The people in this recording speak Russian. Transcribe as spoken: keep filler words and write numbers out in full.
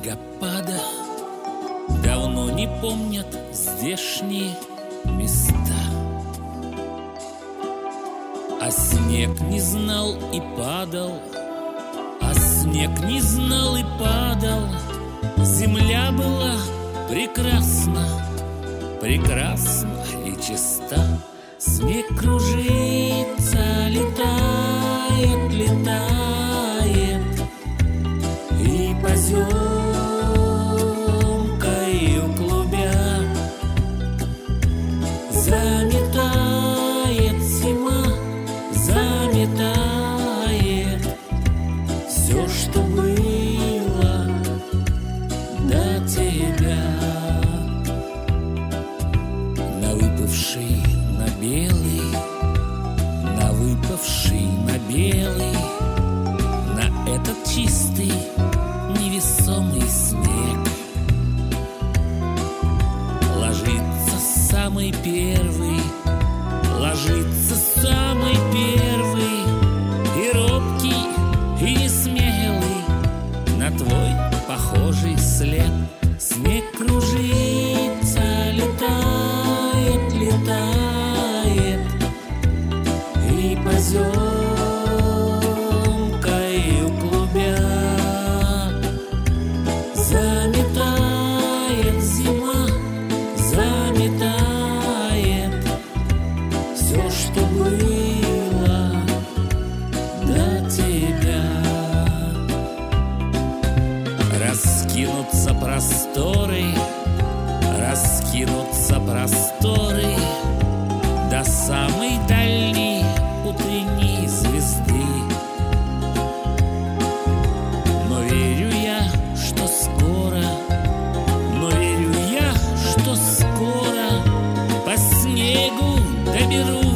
снегопада давно не помнят здешние места. А снег не знал и падал, а снег не знал и падал. Земля была прекрасна, прекрасна и чиста. Снег кружится, летает, летает, и поземкою клубя заметает зима, заметает все, что было до тебя. На выпавший, на белый, на выпавший, на белый, на этот чистый невесомый снег ложится самый первый, ложится самый первый, и робкий, и несмелый на твой похожий след. Снег кружится, летает, летает, и поземкою клубя заметает зима, заметает все, что было до тебя. Раскинутся просторы, раскинутся просторы до самой дальней утренней звезды. Но верю я, что скоро, но верю я, что скоро по снегу доберусь